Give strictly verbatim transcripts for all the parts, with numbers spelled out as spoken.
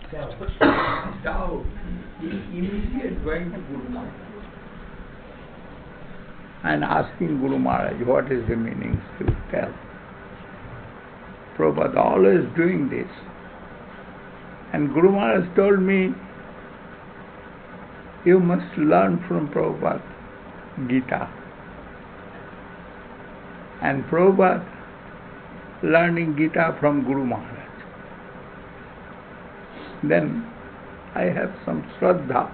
doubt, immediate going to Guru Maharaj and asking Guru Maharaj what is the meaning to tell. Prabhupada always doing this. And Guru Maharaj told me, you must learn from Prabhupada Gita. And Prabhupada learning Gita from Guru Maharaj. Then I have some Shraddha.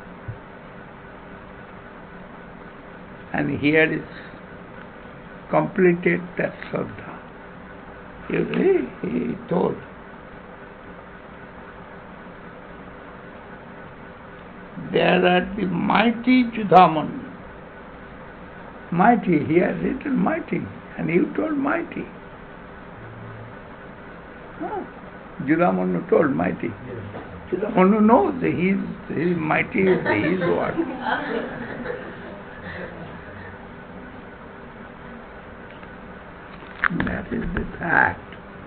And here is completed that Shraddha. You see, he told. There are the mighty Judhamanu. Mighty, he has written mighty, and you told mighty. No, Judhamanu told mighty. Yes. Judhamanu knows that he is, he is mighty, is his word. That is the fact.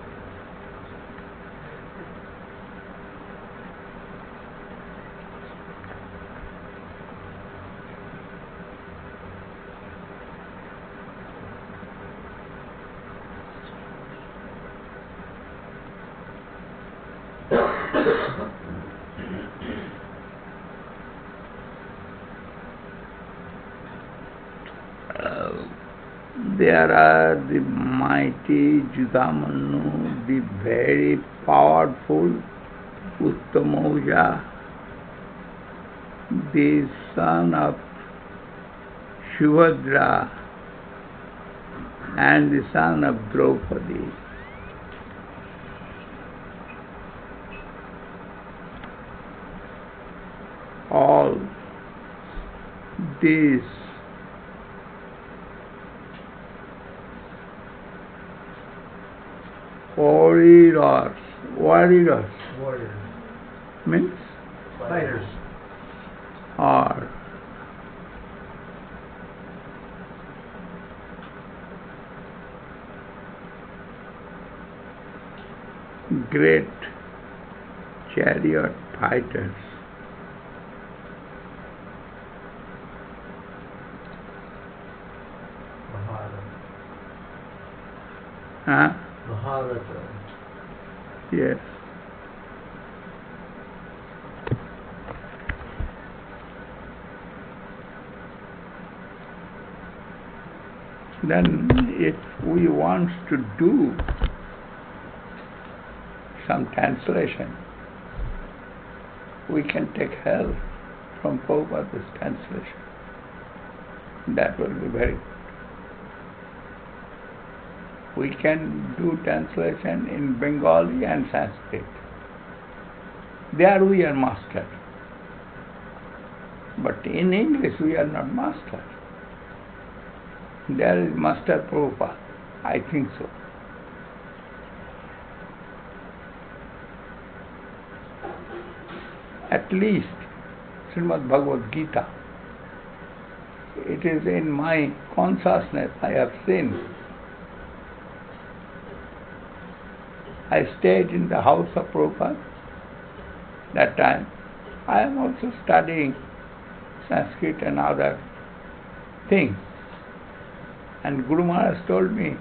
There are the mighty Judhamanu, the very powerful Uttamaja, the son of Subhadra and the son of Draupadi. All these warriors, warriors, warriors means fighters, are great chariot fighters. Maharata. Huh? Maharata. Yes. Then if we want to do some translation, we can take help from Prabhupada's translation. That will be very good. We can do translation in Bengali and Sanskrit. There we are master. But in English we are not master. There is Master Prabhupada. I think so. At least Srimad Bhagavad Gita. It is in my consciousness I have seen. I stayed in the house of Prabhupada that time. I am also studying Sanskrit and other things. And Guru Maharaj told me,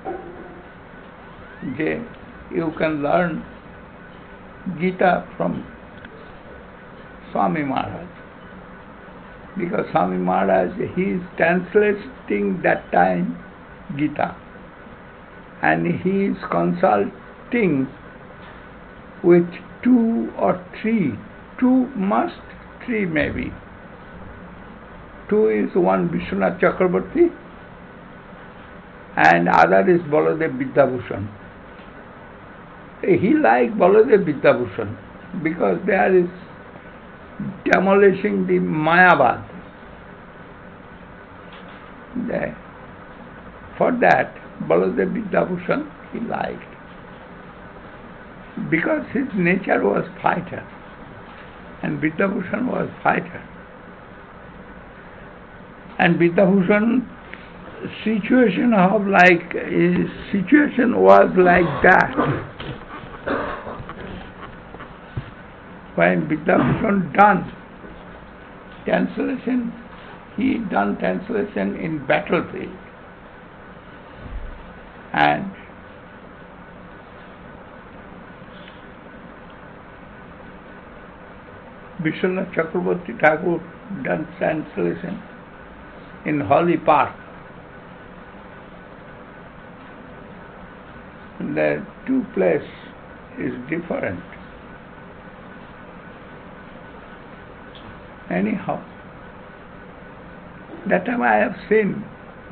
Jay, you can learn Gita from Swami Maharaj. Because Swami Maharaj, he is translating that time Gita. And he is consulting with two or three, two must, three maybe. Two is one Vishwanath Chakrabarti and other is Baladev Vidyabhushan. He liked Baladev Vidyabhushan because there is demolishing the Mayavad. There. For that, Baladev Vidyabhushan he liked. Because his nature was fighter and Vidyabhushan was fighter. And Vidyabhushan situation of like his situation was like that. when Vidyabhushan done translation, he done translation in battlefield. And Vishwanath Chakraborty Thakur done translation in Holy Park. The two places is different. Anyhow, that time I have seen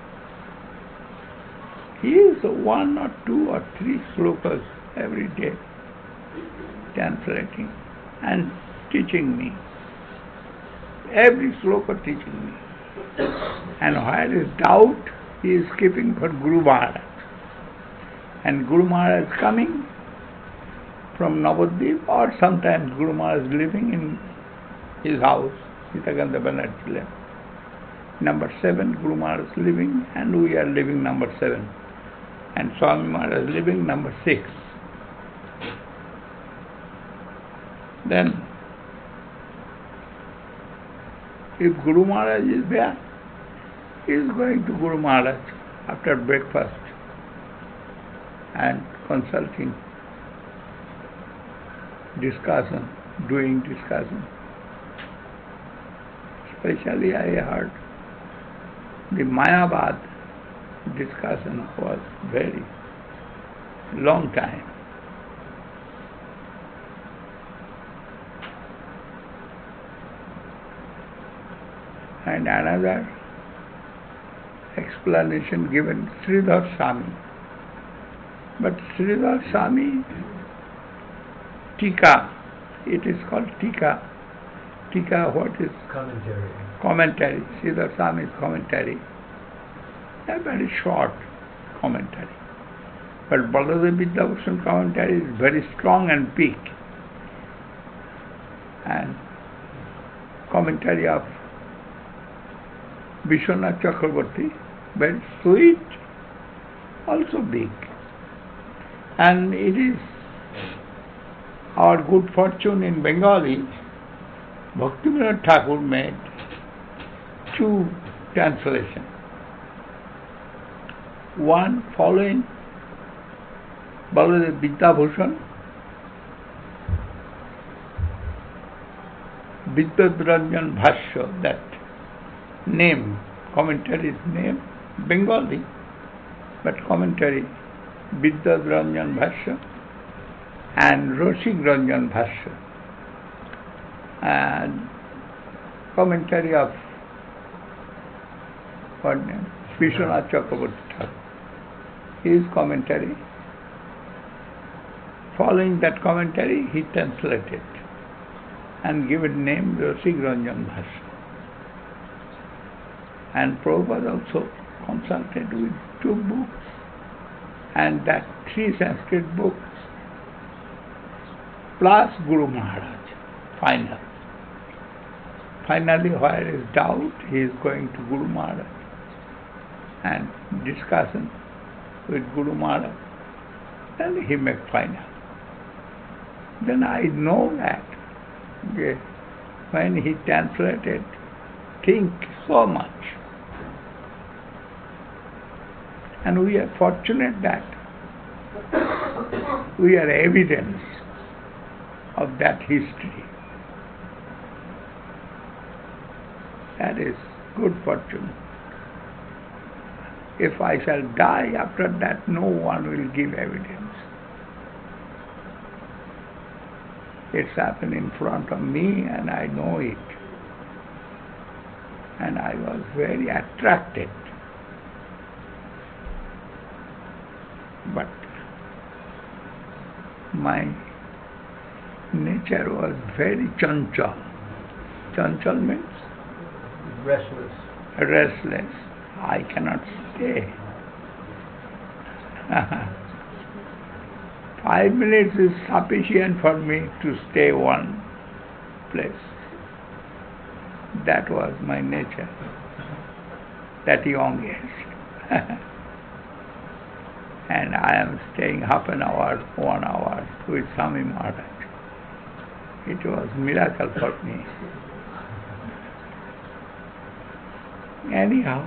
he is one or two or three slokas every day translating and teaching me. Every sloka teaching me. And while is doubt, he is keeping for Guru Maharaj. And Guru Maharaj is coming from Navadvip, or sometimes Guru Maharaj is living in his house, Nityananda Banerjee left. Number seven, Guru Maharaj is living, and we are living number seven. And Swami Maharaj is living number six. Then, if Guru Maharaj is there, he is going to Guru Maharaj after breakfast and consulting, discussion, doing discussion. Especially I heard the Mayavad discussion was very long time. And another explanation given, Sridhar Swami. But Sridhar Swami, Tika, it is called Tika. Tika, what is? Commentary. Commentary. Sridhar Swami's commentary. A very short commentary. But Baladev Vidyabhushan commentary is very strong and big. And commentary of Vishwanath Chakraborty, very sweet, also big. And it is our good fortune in Bengali, Bhaktivinoda Thakur made two translations. One following Baladev Vidyabhushan, Vidyadranjan Bhashya, that name, commentary's name, Bengali, but commentary Vidyadranjan Bhashya and Rosik Ranjan Bhashya, and commentary of what name? Vishwanath Chakraborty Thakur. His commentary. Following that commentary, he translated and given name Rosik Ranjan Bhashya. And Prabhupada also consulted with two books, and that three Sanskrit books plus Guru Maharaj, final. Finally, where is doubt, he is going to Guru Maharaj and discussion with Guru Maharaj, and he make final. Then I know that okay, when he translated, think so much. And we are fortunate that we are evidence of that history. That is good fortune. If I shall die after that, no one will give evidence. It's happened in front of me and I know it. And I was very attracted. But my nature was very chanchal. Chanchal means? Restless. Restless. I cannot stay. Five minutes is sufficient for me to stay one place. That was my nature, that young age. And I am staying half an hour, one hour with Swami Maharaj. It was miracle for me. Anyhow,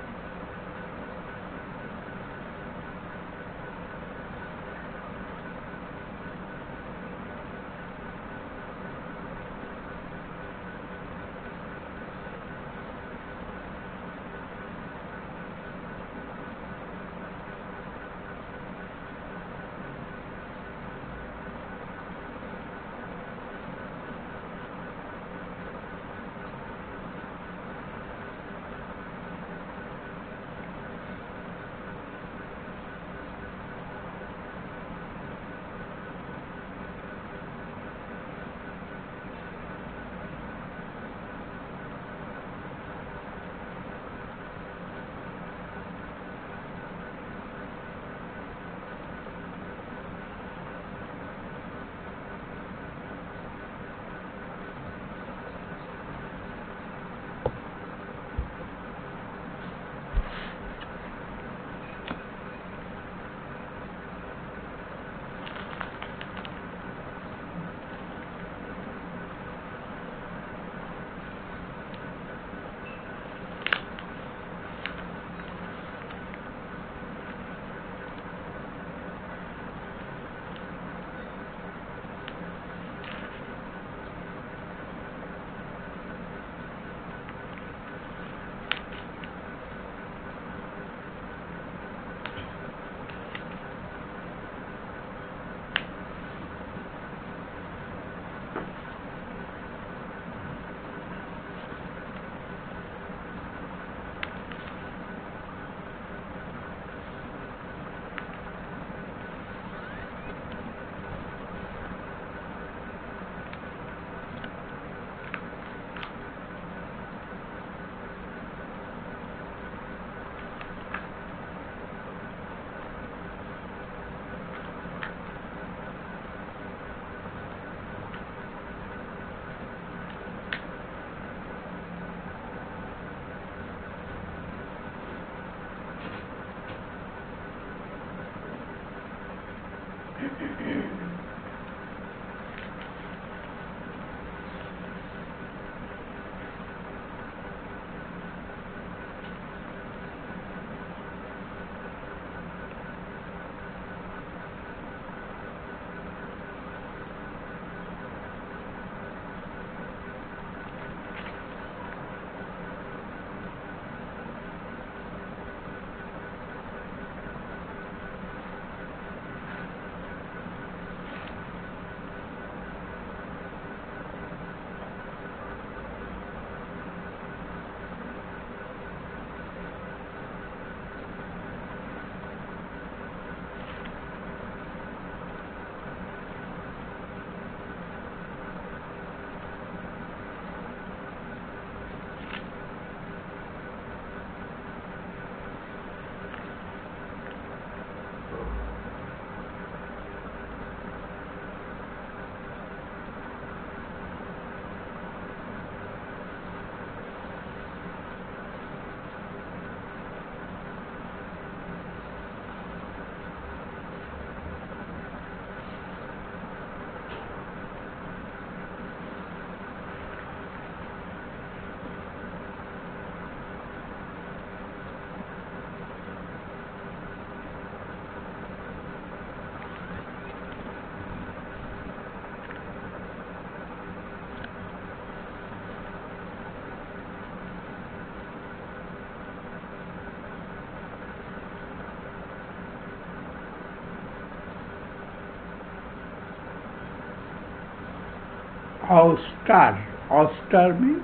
austere. Austere means?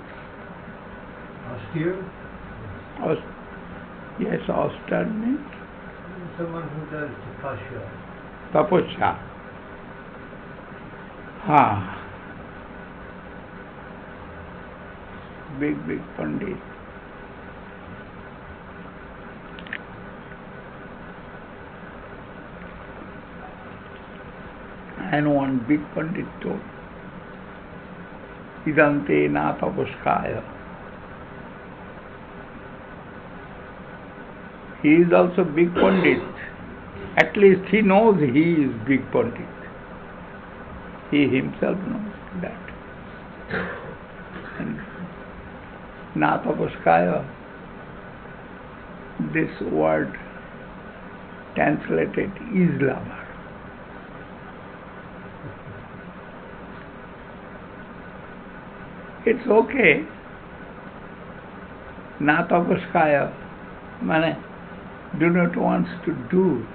Austere? Aus, yes, austere means? Someone who does tapasya. Tapasya. Ha. Big, big Pandit. And one big Pandit told, Idante na tapaskaya. He is also big Pandit. At least he knows he is big Pandit. He himself knows that. And na tapaskaya, this word translated is lover. It's okay. Na tapaskaya, mane, do not want to do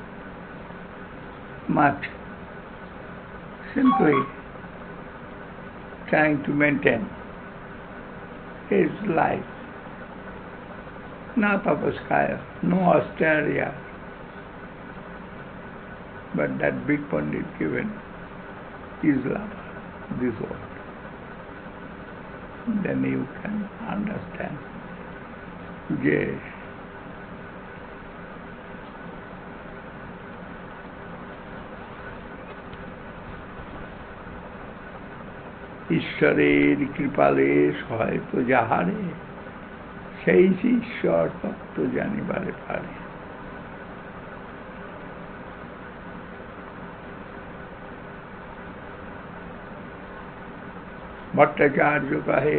much, simply trying to maintain his life. Na tapaskaya, no austerity. But that big Pandit given is love, this word. Then you can understand. Jay. ঈশ্বরের কৃপালে হয়তো যাহারে সেই ঈশ্বর তত্ত্ব জানিবারে পারে। भट्टाचार्य कहे,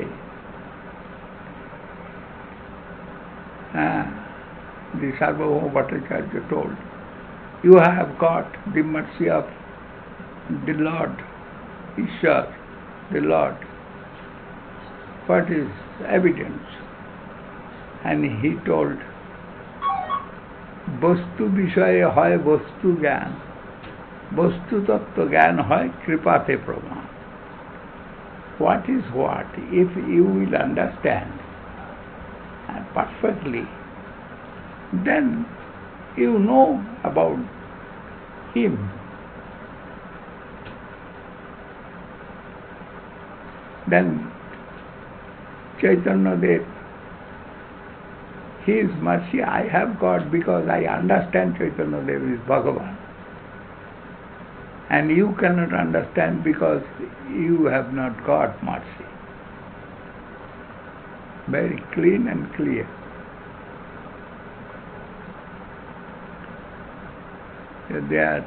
ah, the Sarvabhauma Bhattacharya told, you have got the mercy of the Lord, Ishwar, the Lord. What is evidence? And he told, বস্তু বিষয়ে হয় বস্তু জ্ঞান, বস্তু তত্ত্ব জ্ঞান হয় কৃপাতে প্রমাণ। What is what? If you will understand perfectly, then you know about him. Then Chaitanya Dev, his mercy I have got because I understand Chaitanya Dev is Bhagavan. And you cannot understand because you have not got mercy. Very clean and clear. They are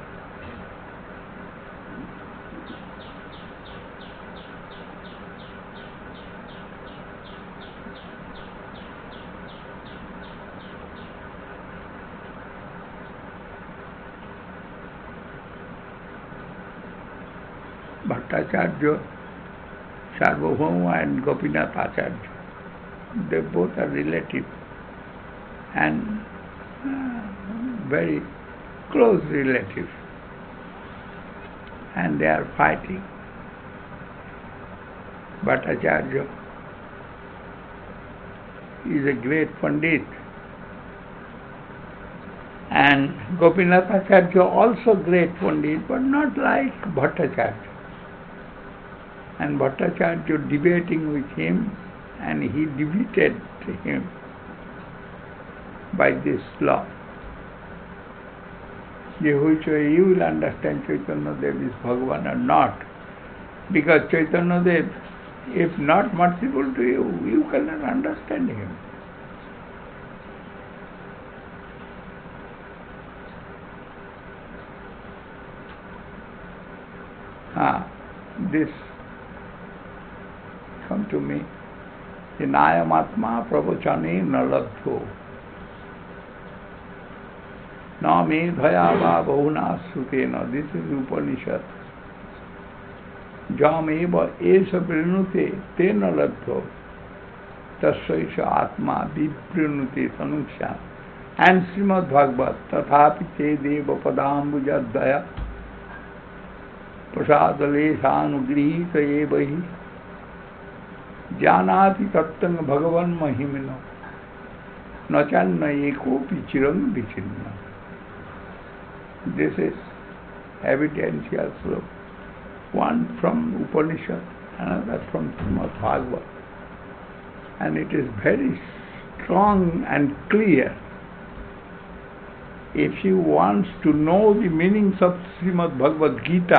Bhattacharya, Sarvabhauma and Gopinath Acharya. They both are relative and uh, very close relatives. And they are fighting. Bhattacharya is a great Pandit. And Gopinath Acharya also great Pandit, but not like Bhattacharya. And Bhattacharya debating with him, and he defeated him by this law. Which way you will understand Chaitanya Dev is Bhagavan or not. Because Chaitanya Dev, if not merciful to you, you cannot understand him. Ah, this come to me. Nayam Atma Pravachane Naladho Na me dhayava bahuna sutena. This is Upanishad. Jameva esa prinute te naladho tasyaisha atma viprinute tanuksha. And Srimad Bhagavat tathapi te deva padambujadaya prasadaleshanugrihita evahi Janati tattang bhagavan mahimino nachanna ekopi chirang vichinna. This is evidential slope. One from Upanishad, another from Srimad Bhagavat. And it is very strong and clear. If you want to know the meanings of Srimad Bhagavad Gita,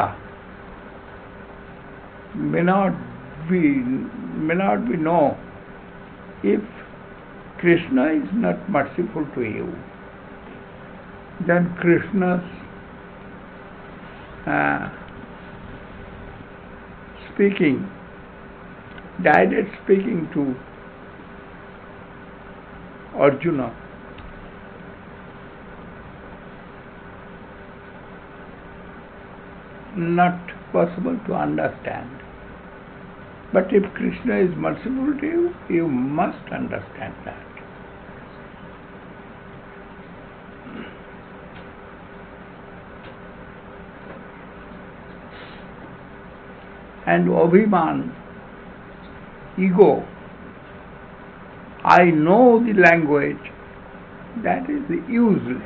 may not be may not be know if Krishna is not merciful to you, then Krishna's uh, speaking direct speaking to Arjuna. Not possible to understand. But if Krishna is merciful to you, you must understand that. And Abhiman, ego, I know the language, that is useless.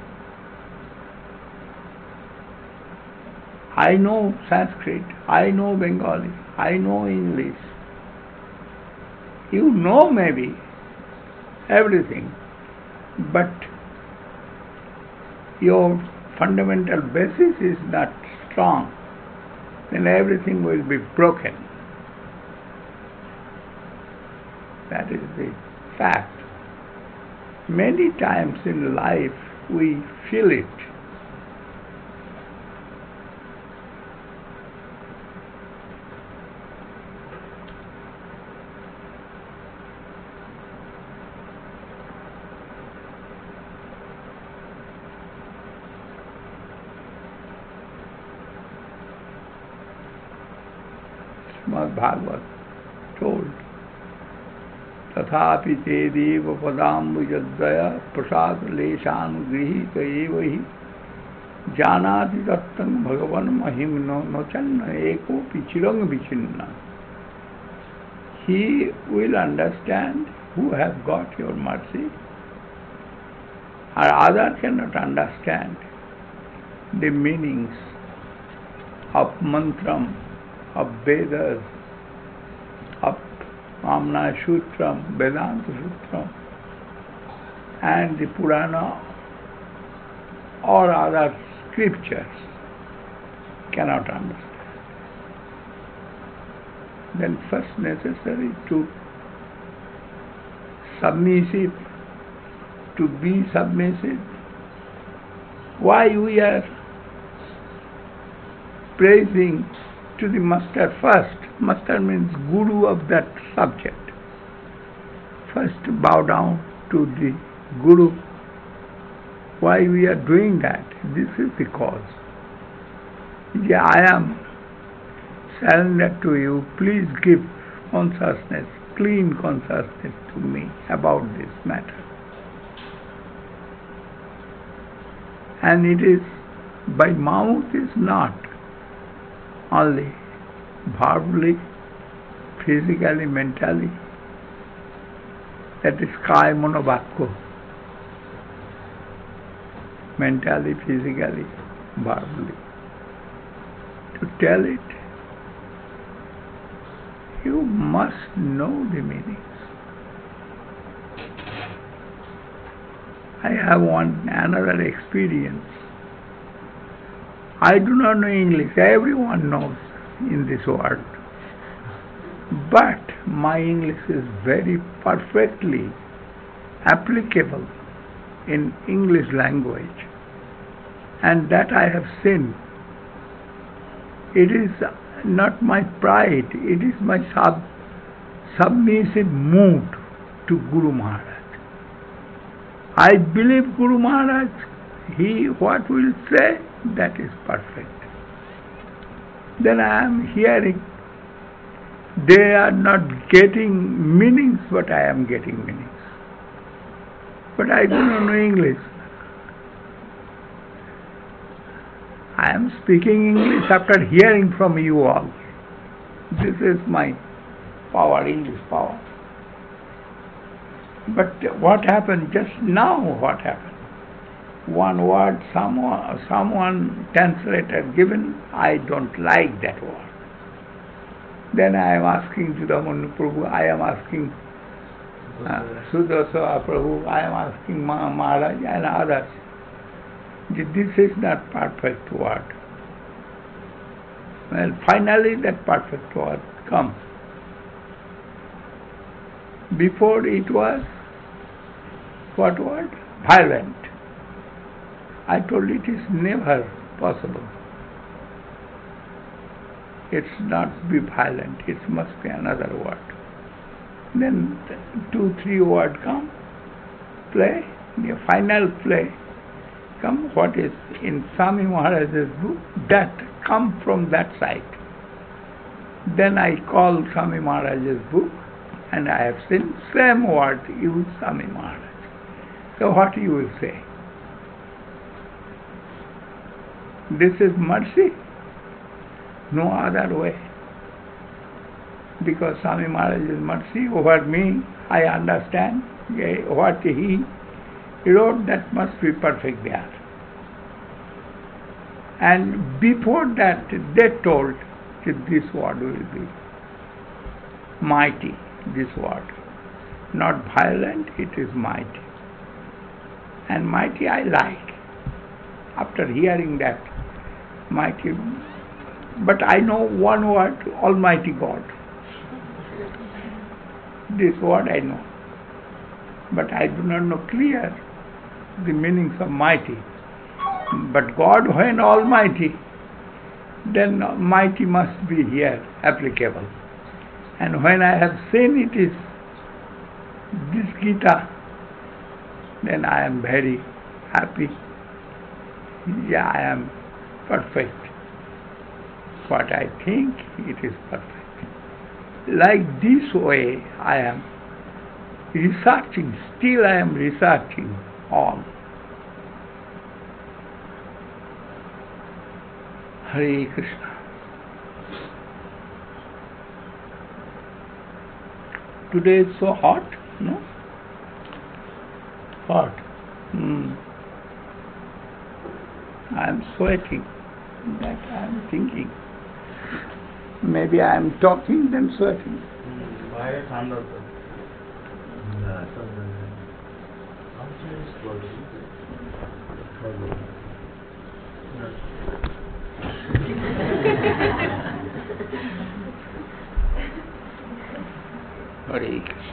I know Sanskrit, I know Bengali, I know English. You know maybe everything, but your fundamental basis is not strong, then everything will be broken. That is the fact. Many times in life we feel it. Srimad Bhagavad told, तथापि तेदेव पदाम्बुजद्वय प्रसाद लेशानुगृहीत एव हि जानाति तत्तं भगवन् महिम्नो नोचन्न एकोऽपि चिरं विचिन्न. He will understand who has got your mercy, or others cannot understand the meanings of mantram, of Vedas, of Amna Sutram, Vedanta Sutram, and the Purana or other scriptures cannot understand. Then first necessary to submissive, to be submissive. Why we are praising to the master first? Master means guru of that subject. First bow down to the guru. Why we are doing that? This is the cause. Yeah, I am surrendered to you. Please give consciousness, clean consciousness to me about this matter. And it is by mouth is not only verbally, physically, mentally. That is kaya monovakko. Mentally, physically, verbally. To tell it, you must know the meanings. I have one another experience. I do not know English. Everyone knows in this world. But my English is very perfectly applicable in English language. And that I have seen. It is not my pride, it is my sub, submissive mood to Guru Maharaj. I believe Guru Maharaj, he what will say, that is perfect. Then I am hearing, they are not getting meanings, but I am getting meanings. But I do not know English. I am speaking English after hearing from you all. This is my power, English power. But what happened just now? What happened? One word, someone, someone translator given, I don't like that word. Then I am asking Chudamani Prabhu, I am asking uh, Sudasa Prabhu, I am asking Ma Maharaj and others. This is not perfect word. Well, finally that perfect word comes. Before it was, what word? Violent. I told it is never possible. It's not be violent, it must be another word. Then two, three words come, play, the final play come, what is in Swami Maharaj's book, that come from that side. Then I call Swami Maharaj's book, and I have seen same word use Swami Maharaj. So what you will say? This is mercy? No other way. Because Swami Maharaj's mercy over me, I understand what he wrote, that must be perfect there. And before that, they told that this word will be mighty, this word. Not violent, it is mighty. And mighty I like. After hearing that, mighty, but I know one word, Almighty God. This word I know. But I do not know clear the meanings of mighty. But God, when Almighty, then mighty must be here applicable. And when I have seen it is this Gita, then I am very happy. Yeah, I am perfect. What I think, it is perfect. Like this way I am researching, still I am researching on. Hare Krishna. Today is so hot, no? Hot. Hmm. I am sweating. That I am thinking. Maybe I am talking, then sweating. Why thunder? No, something. Hare Krishna.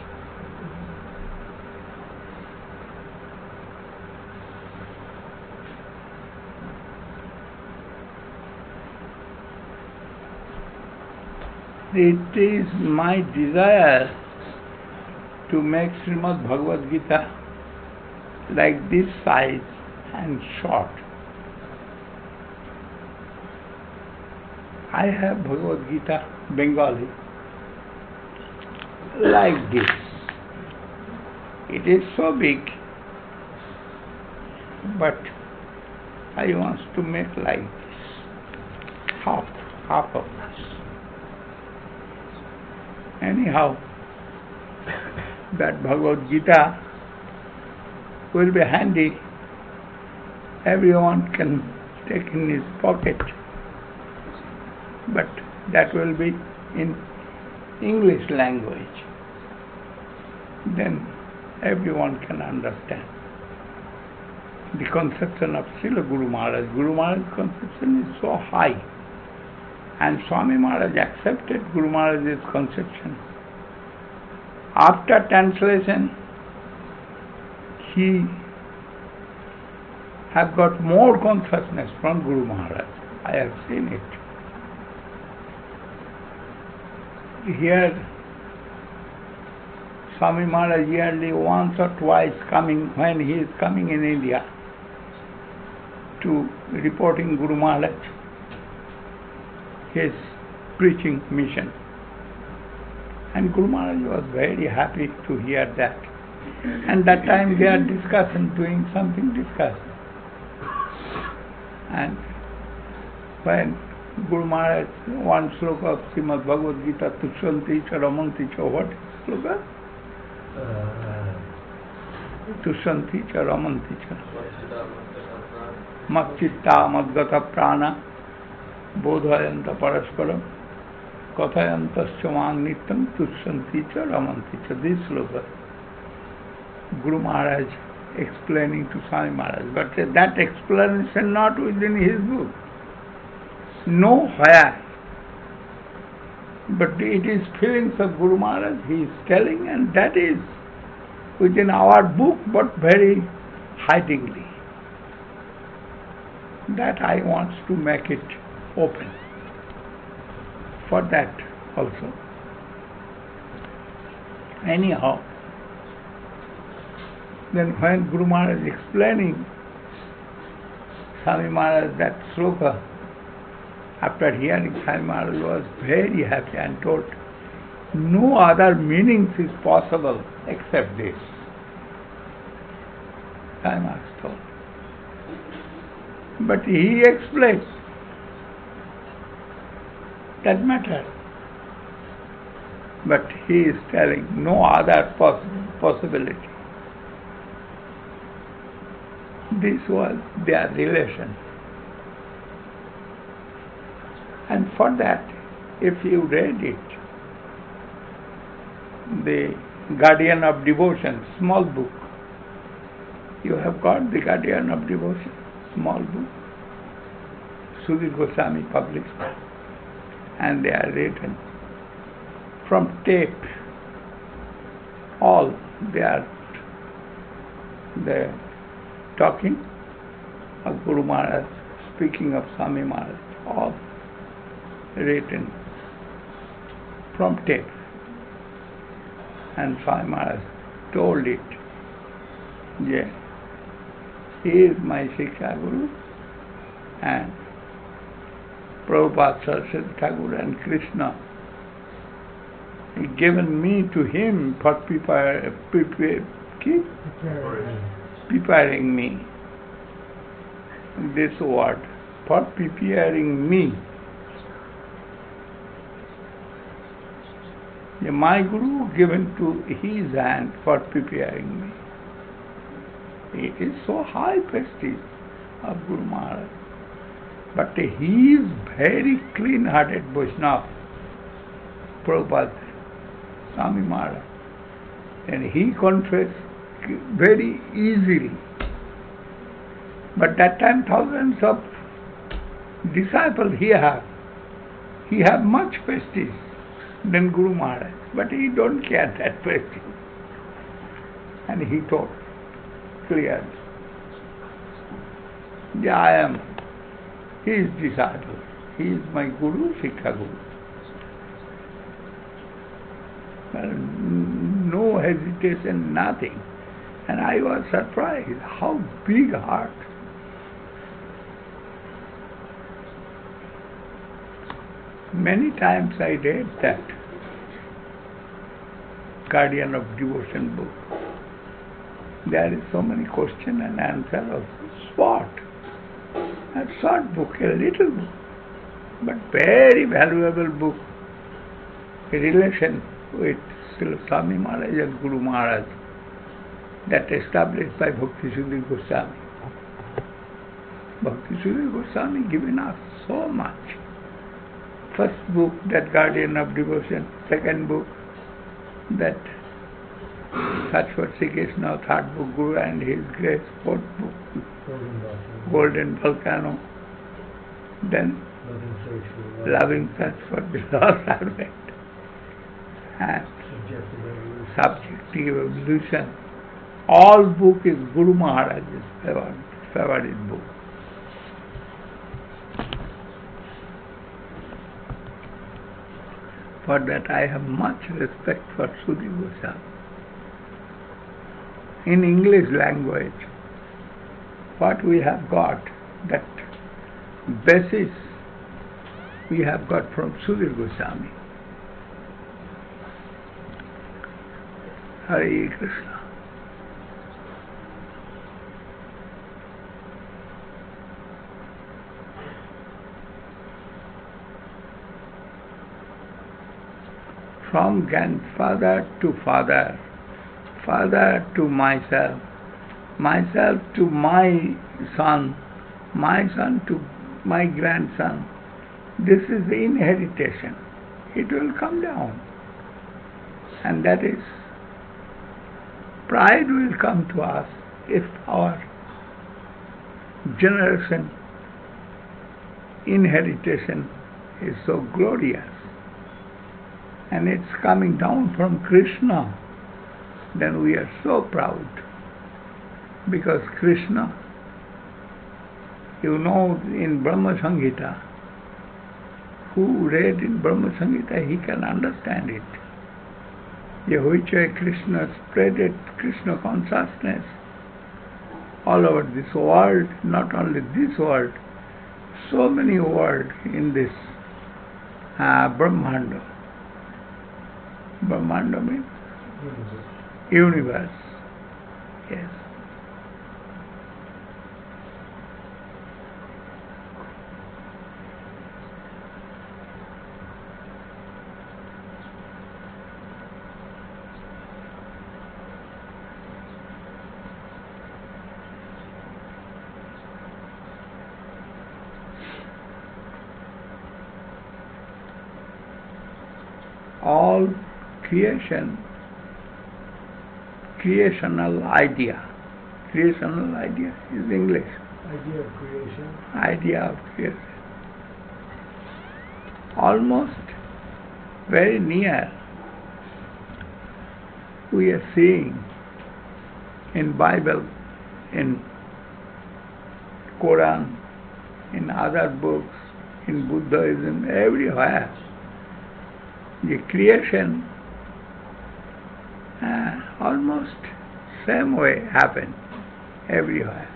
It is my desire to make Srimad Bhagavad Gita like this size and short. I have Bhagavad Gita Bengali like this. It is so big, but I want to make like this, half, half of this. Anyhow, that Bhagavad Gita will be handy. Everyone can take in his pocket. But that will be in English language. Then everyone can understand. The conception of Srila Guru Maharaj. Guru Maharaj's conception is so high. And Swami Maharaj accepted Guru Maharaj's conception. After translation, he have got more consciousness from Guru Maharaj. I have seen it. Here, Swami Maharaj yearly once or twice coming, when he is coming in India to reporting Guru Maharaj, his preaching mission. And Guru Maharaj was very happy to hear that. And that time they are discussing, doing something discussing. And when Guru Maharaj, one sloka of Srimad Bhagavad Gita, Tushanti cha Ramanti cha, what sloka? Tushanti cha Ramanti cha. Matchitta madgata prana bodhayanta parasparam kathayantascha mang nityam tushanti cha Ramanti cha. This sloka, Guru Maharaj explaining to Swami Maharaj. But that explanation not within his book. Nowhere. But it is feelings of Guru Maharaj he is telling, and that is within our book, but very hidingly. That I want to make it open. for that also. Anyhow, then when Guru Maharaj is explaining Swami Maharaj that sloka, after hearing, Swami Maharaj was very happy and told, no other meanings is possible except this. Swami Maharaj told. But he explains that matter. But he is telling no other poss- possibility. This was their relation. And for that, if you read it, the Guardian of Devotion, small book, you have got the Guardian of Devotion, small book, Sudhir Goswami published, and they are written from tape, all they are the talking of Guru Maharaj, speaking of Swami Maharaj, all written from tape. And Swami Maharaj told it, yeah, he is my Shiksha Guru, and Prabhupada, Saraswati Thakur and Krishna he given me to him for prepare, prepare, keep preparing me. This word, for preparing me. My Guru given to his hand for preparing me. It is so high prestige of Guru Maharaj. But he is very clean-hearted Vaishnava, Prabhupada, Swami Maharaj. And he confessed very easily. But that time thousands of disciples he have. He have much prestige than Guru Maharaj. But he don't care that prestige. And he told clearly, yeah, I am his disciple. He is my Guru, Shiksha Guru. Well, no hesitation, nothing. And I was surprised, how big heart. Many times I read that Guardian of Devotion book. There is so many question and answer of spot. A short book, a little book, but very valuable book. A relation with Srila Swami Maharaj and Guru Maharaj that established by Bhakti Sudhir Goswami. Bhakti Sudhir Goswami given us so much. First book, that Guardian of Devotion. Second book, that Saraswati Krishna. Third book, Guru and His Grace. Fourth book, Golden Volcano. Then Loving Search for the Lost Servant. And Subjective Evolution. All book is Guru Maharaj's favorite, favorite book. For that I have much respect for Sudhir Goswami. In English language, what we have got, that basis we have got from Sudhir Goswami. Hare Krishna. From grandfather to father, father to myself, myself to my son, my son to my grandson. This is the inheritation. It will come down. And that is, pride will come to us if our generation inheritation is so glorious. And it's coming down from Krishna, then we are so proud. Because Krishna, you know, in Brahma Samhita, who read in Brahma Samhita, he can understand it. The which way Krishna spread it, Krishna consciousness all over this world, not only this world, so many worlds in this uh, Brahmanda. Brahmanda means universe. Yes. All creation, creational idea. Creational idea is English. Idea of creation. Idea of creation. Almost very near. We are seeing in Bible, in Quran, in other books, in Buddhism, everywhere. The creation uh, almost same way happen everywhere,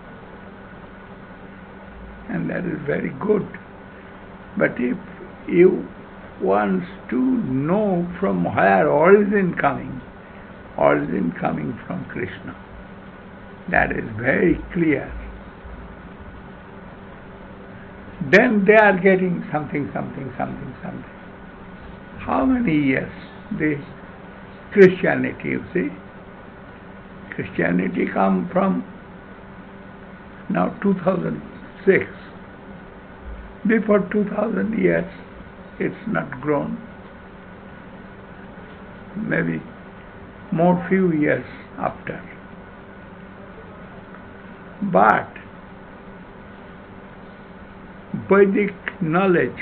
and that is very good. But if you want to know from where origin coming, origin coming from Krishna, that is very clear. Then they are getting something, something, something, something. How many years this Christianity, you see? Christianity come from now two thousand six. Before two thousand years, it's not grown. Maybe more few years after. But Vedic knowledge,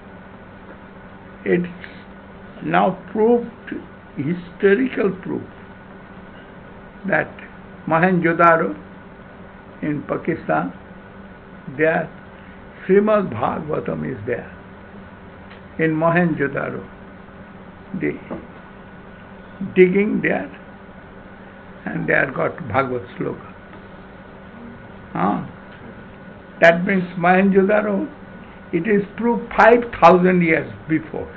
it's now proved, historical proof, that Mohenjo-daro in Pakistan, there Srimad Bhagavatam is there. In Mohenjo-daro, they digging there, and they have got Bhagavad sloka. Ah, that means Mohenjo-daro, it is proved five thousand years before.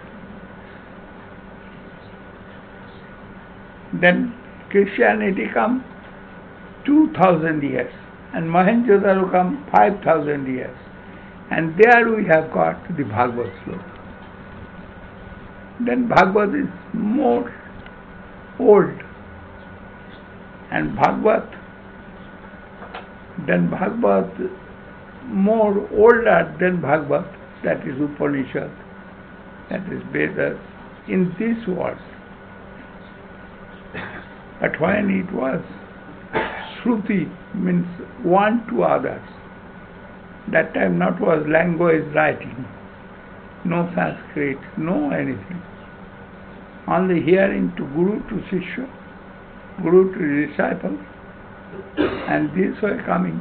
Then Christianity come two thousand years, and Mohenjo-daro come five thousand years, and there we have got the Bhagavad sloka. Then Bhagavad is more old, and Bhagavad, then Bhagavad more older than Bhagavad, that is Upanishad, that is Vedas, in this world. But when it was Shruti, means one to others, that time not was language writing, no Sanskrit, no anything. Only hearing to Guru to Shishya, Guru to disciple, and this way coming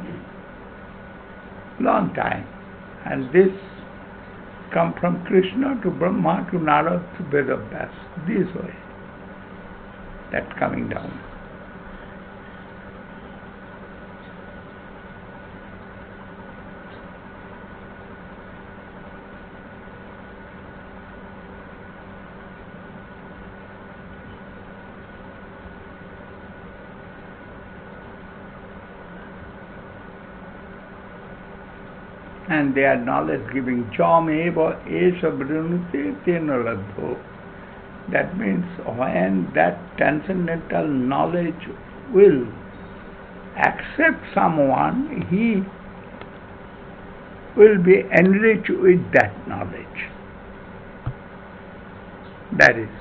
long time. And this come from Krishna to Brahma to Narada to Vedavyas, this way, that coming down. And they are knowledge giving. Jam eva esha brunute tena ladho. That means when that transcendental knowledge will accept someone, he will be enriched with that knowledge. That is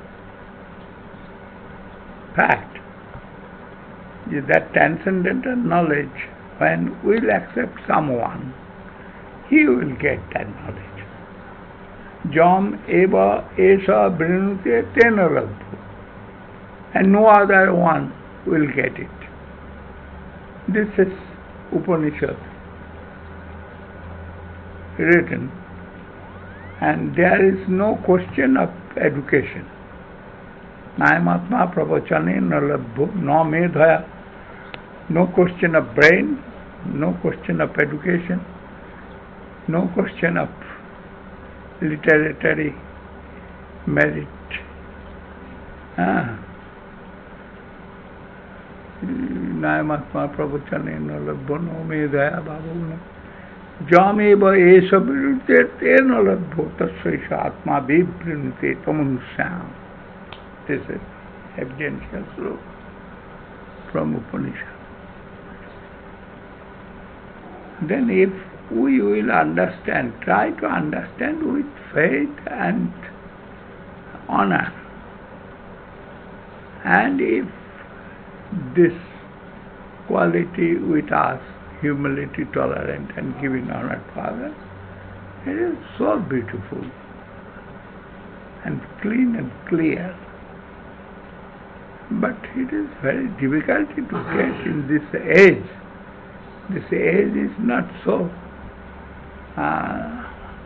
fact. That transcendental knowledge, when will accept someone, he will get that knowledge. Jam eva esha brinute tena ladho. And no other one will get it. This is Upanishad written. And there is no question of education. Nayamatma pravachane na labdho no medhaya. No question of brain, no question of education, no question of literary merit. Ah. Nayamatma pravachane na labdho no medhaya bhavuna. Jameva esha viruddhe tena labdho tasya atma vibrinute tamunusyam. This is evidential sloka from Upanishad. Then if we will understand, try to understand with faith and honor, and if this quality with us, humility, tolerant and giving honor to others, it is so beautiful and clean and clear. But it is very difficult to get in this age. This age is not so uh,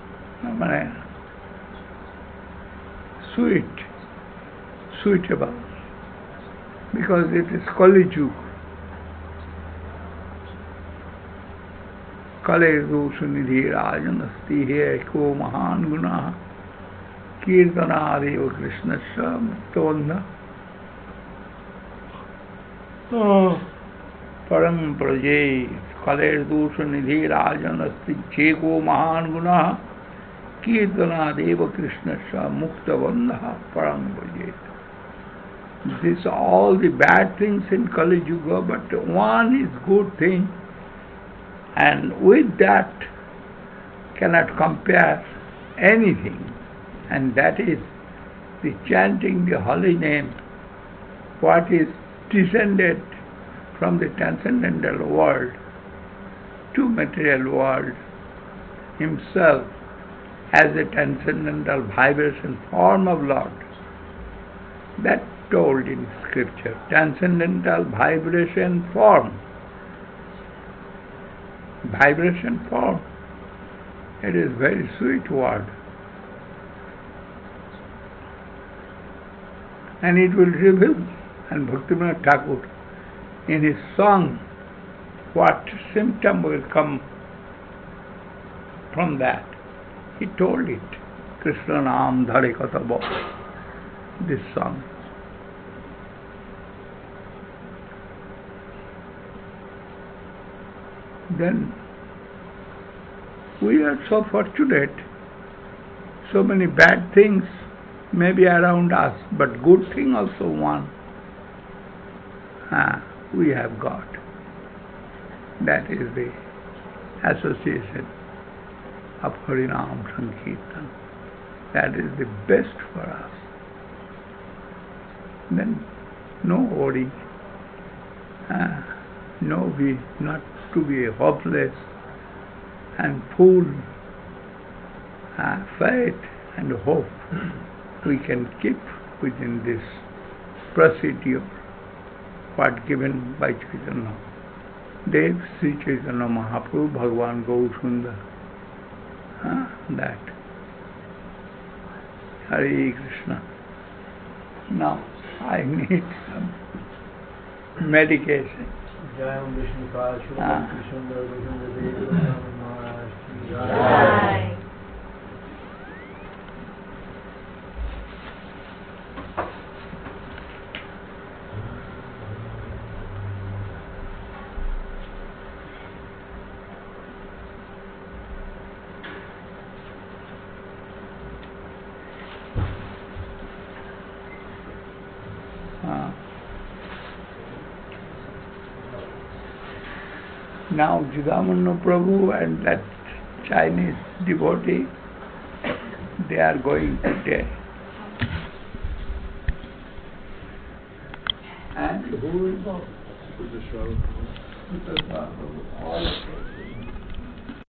sweet, suitable, because it is Kali Yuga. Kale Dosunidhi Rajanasti he ko mahan guna kirtana deva krishnasya muktavandha param praje kale Dosunidhi Rajanasti he ko mahan guna kirtana deva krishnasya muktavandha param praje. This all the bad things in Kali Yuga, but one is good thing. And with that cannot compare anything, and that is the chanting the holy name, what is descended from the transcendental world to material world, himself as a transcendental vibration form of Lord. That told in scripture, transcendental vibration form. Vibration form. It is very sweet word. And it will reveal, and Bhaktivinoda Thakur, in his song, what symptom will come from that. He told it. Krishna Naam Dhare Katabo. This song. Then we are so fortunate, so many bad things may be around us, but good thing also one ah, we have got. That is the association of Harinam Sankirtan. That is the best for us. Then no worry, ah, no we not to be hopeless and full uh, faith and hope we can keep within this procedure what given by Chaitanya Dev, Sri Chaitanya Mahaprabhu, Bhagavan Gaur Sundar. Uh, that. Hare Krishna. Now I need some medication. Jai Vishnu Pad Ah. Krishna Dev Maharaj Ki Jai. Jai. Uh, now Jidamana Prabhu and that Chinese devotee, they are going today. And who will go? Because, uh, all